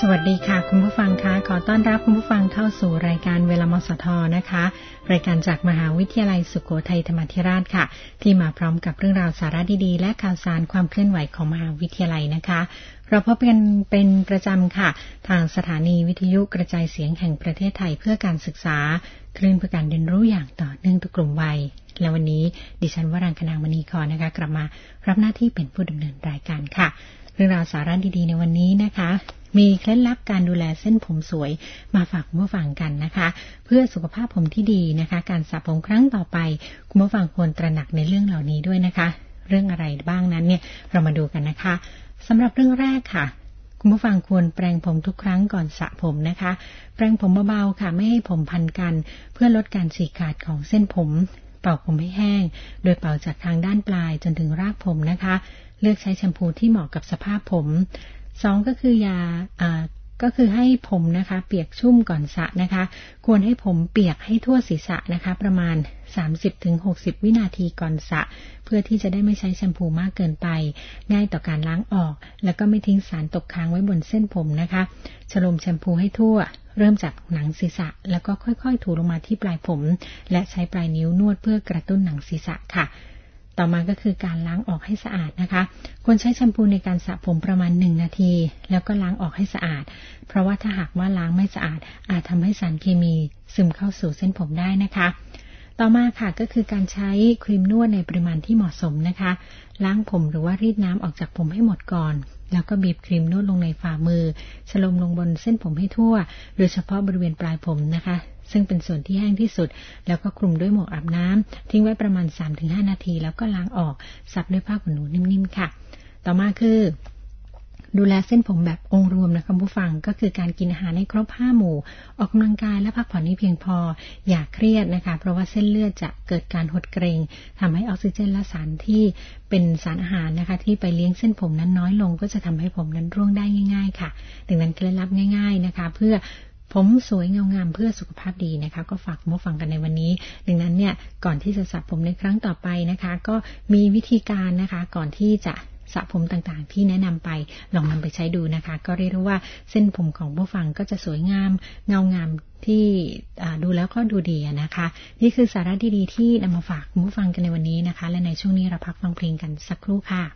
สวัสดีค่ะคุณผู้ฟังคะขอต้อนรับคุณผู้ฟังเข้าสู่รายการเวลามสทนะคะรายการจากมหาวิทยาลัยสุโขทัยธรรมาธิราชค่ะที่มาพร้อมกับเรื่องราวสาระดีๆและข่าวสารความเคลื่อนไหวของมหาวิทยาลัยนะคะเราพบกันเป็นประจำค่ะทางสถานีวิทยุกระจายเสียงแห่งประเทศไทยเพื่อการศึกษาคลื่นเพื่อการเรียนรู้อย่างต่อเนื่องทุกกลุ่มวัยและวันนี้ดิฉันวรังคนางมณีครนะคะกลับมารับหน้าที่เป็นผู้ดำเนินรายการค่ะเรื่องราวสาระดีๆในวันนี้นะคะมีเคล็ดลับการดูแลเส้นผมสวยมาฝากคุณผู้ฟังกันนะคะเพื่อสุขภาพผมที่ดีนะคะการสระผมครั้งต่อไปคุณผู้ฟังควรตระหนักในเรื่องเหล่านี้ด้วยนะคะเรื่องอะไรบ้างนั้นเนี่ยเรามาดูกันนะคะสำหรับเรื่องแรกค่ะคุณผู้ฟังควรแปรงผมทุกครั้งก่อนสระผมนะคะแปรงผมเบาๆค่ะไม่ให้ผมพันกันเพื่อลดการฉีกขาดของเส้นผมเป่าผมให้แห้งโดยเป่าจากทางด้านปลายจนถึงรากผมนะคะเลือกใช้แชมพูที่เหมาะกับสภาพผม2ก็คือก็คือให้ผมนะคะเปียกชุ่มก่อนสระนะคะควรให้ผมเปียกให้ทั่วศีรษะนะคะประมาณ 30-60 วินาทีก่อนสระเพื่อที่จะได้ไม่ใช้แชมพูมากเกินไปง่ายต่อการล้างออกแล้วก็ไม่ทิ้งสารตกค้างไว้บนเส้นผมนะคะฉโลมแชมพูให้ทั่วเริ่มจากหนังศีรษะแล้วก็ค่อยๆถูลงมาที่ปลายผมและใช้ปลายนิ้วนวดเพื่อกระตุ้นหนังศีรษะค่ะต่อมาก็คือการล้างออกให้สะอาดนะคะควรใช้แชมพูในการสระผมประมาณ1นาทีแล้วก็ล้างออกให้สะอาดเพราะว่าถ้าหากว่าล้างไม่สะอาดอาจทำให้สารเคมีซึมเข้าสู่เส้นผมได้นะคะต่อมาค่ะก็คือการใช้ครีมนวดในปริมาณที่เหมาะสมนะคะล้างผมหรือว่ารีดน้ำออกจากผมให้หมดก่อนแล้วก็บีบครีมนวดลงในฝ่ามือฉโลมลงบนเส้นผมให้ทั่วโดยเฉพาะบริเวณปลายผมนะคะซึ่งเป็นส่วนที่แห้งที่สุดแล้วก็คลุมด้วยหมวกอาบน้ำทิ้งไว้ประมาณ 3-5 นาทีแล้วก็ล้างออกซับด้วยผ้าขนหนูนิ่มๆค่ะต่อมาคือดูแลเส้นผมแบบองค์รวมนะคะผู้ฟังก็คือการกินอาหารให้ครบ5หมู่ออกกำลังกายและพักผ่อนให้เพียงพออย่าเครียดนะคะเพราะว่าเส้นเลือดจะเกิดการหดเกร็งทำให้ออกซิเจนและสารที่เป็นสารอาหารนะคะที่ไปเลี้ยงเส้นผมนั้นน้อยลงก็จะทำให้ผมนั้นร่วงได้ง่ายๆค่ะดังนั้นเคล็ดลับง่ายๆนะคะเพื่อผมสวยเงางามเพื่อสุขภาพดีนะคะก็ฝากผู้ฟังกันในวันนี้ดังนั้นเนี่ยก่อนที่จะสระผมในครั้งต่อไปนะคะก็มีวิธีการนะคะก่อนที่จะสระผมต่างๆที่แนะนำไปลองนำไปใช้ดูนะคะก็เรียกว่าเส้นผมของผู้ฟังก็จะสวยงามเงางามที่ดูแล้วก็ดูดีนะคะนี่คือสาระดีๆที่นำมาฝากผู้ฟังกันในวันนี้นะคะและในช่วงนี้เราพักฟังเพลงกันสักครู่ค่ะ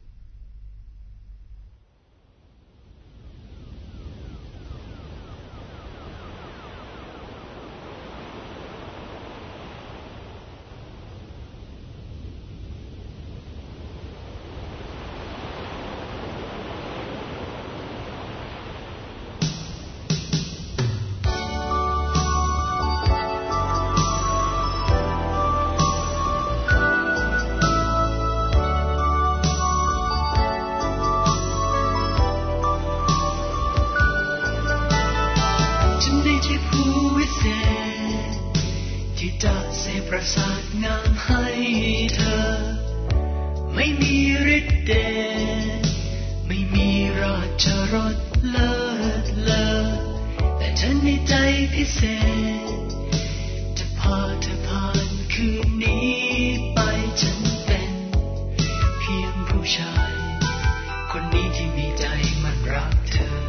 ประสาทงามให้เธอไม่มีฤทธิ์เดชไม่มีราชรสเลิศเลอแต่เธอในใจพิเศษจะพาเธอผ่านคืนนี้ไปฉันเป็นเพียงผู้ชายคนนี้ที่มีใจมันรักเธอ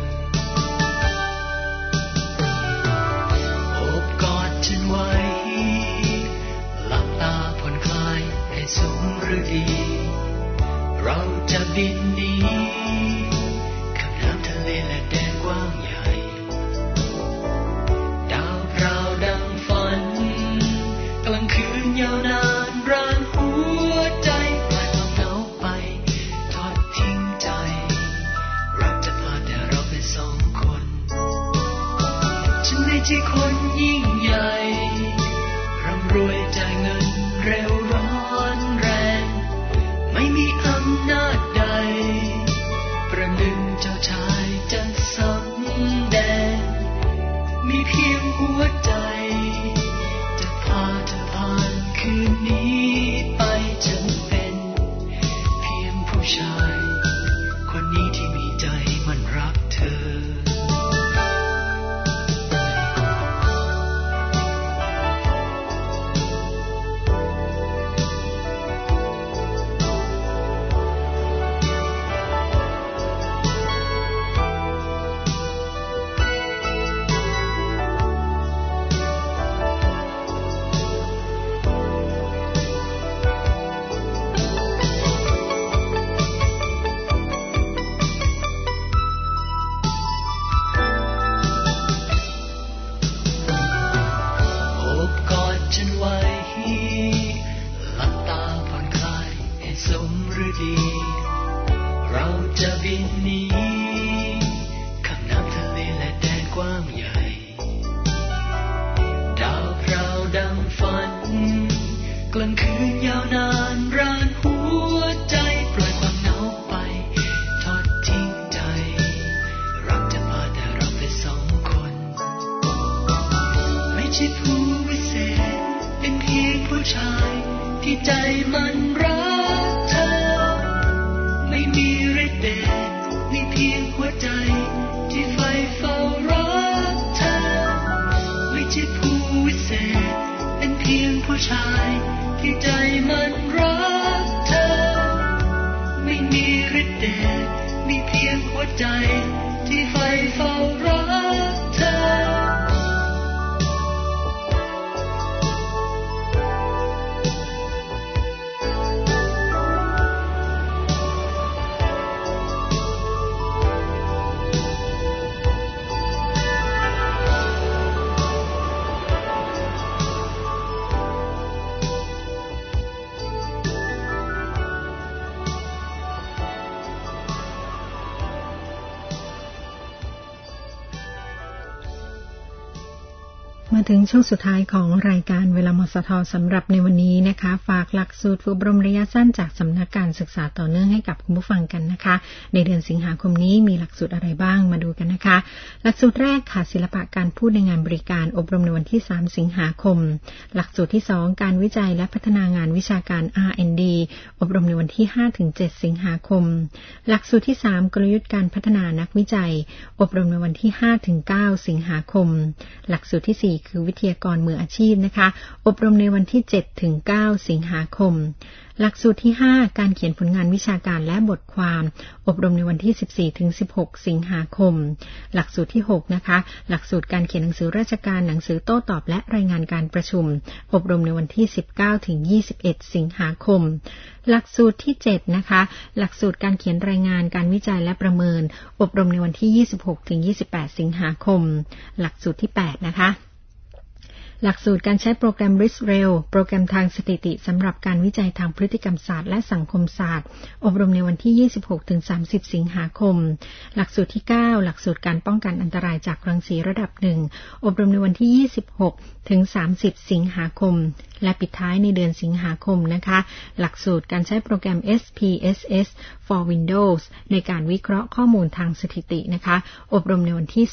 โอบกอดฉันไว้สุขหรือดีเราจะบินหนีข้ามน้ำทะเลและแดนกว้างใหญ่ดาวพราวดังฝันกลางคืนยาวนานร้านหัวใจปล่อยความเหงาไปทอดทิ้งใจเราจะพาแต่เราไปสองคนฉันไม่ใช่คนยิ่งใหญ่ร่ำรวยจ่ายเงินเร็วร้อนแรงไม่มีอำนาจใดประหนึ่งเจ้าชายจะสำแดฤดีเราจะบินหนีข้ามน้ำทะเลและแดนกว้างใหญ่ดาวพราวดังฝันกลางคืนยาวนานร้านหัวใจปล่อยความเหงาไปทอดทิ้งใจรักจะพาแต่เราไปสองคนไม่ใช่ผู้วิเศษเป็นเพียงผู้ชายที่ใจมันรักเธอไม่มีฤทธิ์เดชมีเพียงหัวใจที่ใฝ่เฝ้ารักเธอไม่ใช่ผู้วิเศษเป็นเพียงผู้ชายที่ใจมันรักเธอไม่มีฤทธิ์เดชมีเพียงหัวใจที่ใฝ่เฝ้ารักเธอมาถึงช่วงสุดท้ายของรายการเวลามสท.สำหรับในวันนี้นะคะฝากหลักสูตรฝึกอบรมระยะสั้นจากสำนักการศึกษาต่อเนื่องให้กับคุณผู้ฟังกันนะคะในเดือนสิงหาคมนี้มีหลักสูตรอะไรบ้างมาดูกันนะคะหลักสูตรแรกค่ะศิลปะการพูดในงานบริการอบรมในวันที่3สิงหาคมหลักสูตรที่2การวิจัยและพัฒนางานวิชาการ R&D อบรมในวันที่ 5-7 สิงหาคมหลักสูตรที่3กลยุทธ์การพัฒนานักวิจัยอบรมในวันที่ 5-9 สิงหาคมหลักสูตรที่4คือวิทยากรมืออาชีพนะคะอบรมในวันที่ 7-9 สิงหาคมหลักสูตรที่5การเขียนผลงานวิชาการและบทความอบรมในวันที่ 14-16 สิงหาคมหลักสูตรที่6นะคะหลักสูตรการเขียนหนังสือราชการหนังสือโต้ตอบและรายงานการประชุมอบรมในวันที่ 19-21 สิงหาคมหลักสูตรที่7นะคะหลักสูตรการเขียนรายงานการวิจัยและประเมินอบรมในวันที่ 26-28 สิงหาคมหลักสูตรที่8นะคะหลักสูตรการใช้โปรแกรม RISRail โปรแกรมทางสถิติสำหรับการวิจัยทางพฤติกรรมศาสตร์และสังคมศาสตร์อบรมในวันที่ 26-30 สิงหาคมหลักสูตรที่9หลักสูตรการป้องกันอันตรายจากรังสีระดับ1อบรมในวันที่ 26-30 สิงหาคมและปิดท้ายในเดือนสิงหาคมนะคะหลักสูตรการใช้โปรแกรม SPSS for Windows ในการวิเคราะห์ข้อมูลทางสถิตินะคะอบรมในวันที่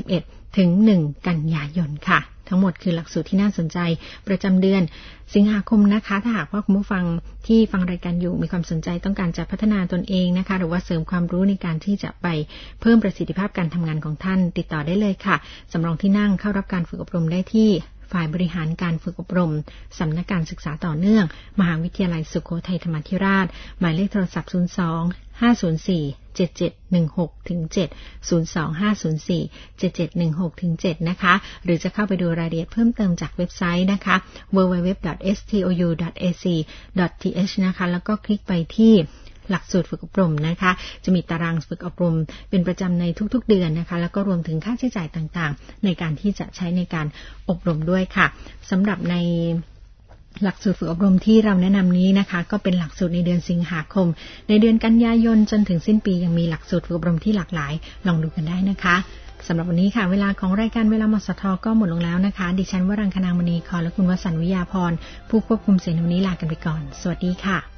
31-1 กันยายนค่ะทั้งหมดคือหลักสูตรที่น่าสนใจประจำเดือนสิงหาคมนะคะถ้าหากว่าคุณผู้ฟังที่ฟังรายการอยู่มีความสนใจต้องการจะพัฒนาตนเองนะคะหรือว่าเสริมความรู้ในการที่จะไปเพิ่มประสิทธิภาพการทำงานของท่านติดต่อได้เลยค่ะสำรองที่นั่งเข้ารับการฝึกอบรมได้ที่ฝ่ายบริหารการฝึกอบรมสำนักการศึกษาต่อเนื่องมหาวิทยาลัยสุโขทัยธรรมาธิราชหมายเลขโทรศัพท์02-504-7716-7 นะคะหรือจะเข้าไปดูรายละเอียดเพิ่มเติมจากเว็บไซต์นะคะ www.stou.ac.th นะคะแล้วก็คลิกไปที่หลักสูตรฝึกอบรมนะคะจะมีตารางฝึกอบรมเป็นประจำในทุกๆเดือนนะคะแล้วก็รวมถึงค่าใช้จ่ายต่างๆในการที่จะใช้ในการอบรมด้วยค่ะสำหรับในหลักสูตรฝึกอบรมที่เราแนะนำนี้นะคะก็เป็นหลักสูตรในเดือนสิงหาคมในเดือนกันยายนจนถึงสิ้นปียังมีหลักสูตรฝึกอบรมที่หลากหลายลองดูกันได้นะคะสำหรับวันนี้ค่ะเวลาของรายการเวลามสท.ก็หมดลงแล้วนะคะดิฉันวรังคณามณีขอและคุณวสันต์วิยาพรผู้ควบคุมเสียงวันนี้ลากันไปก่อนสวัสดีค่ะ